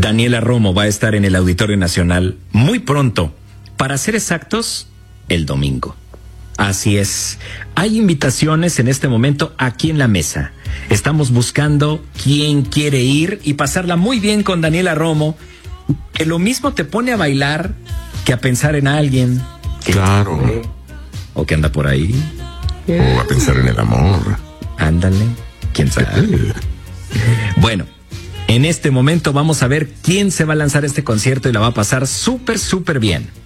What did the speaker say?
Daniela Romo va a estar en el Auditorio Nacional muy pronto, para ser exactos, el domingo. Así es, hay invitaciones en este momento aquí en la mesa. Estamos buscando quién quiere ir y pasarla muy bien con Daniela Romo, que lo mismo te pone a bailar que a pensar en alguien. Claro. O que anda por ahí. O a pensar en el amor. Ándale, quién sabe. Bueno, en este momento vamos a ver quién se va a lanzar a este concierto y la va a pasar súper bien.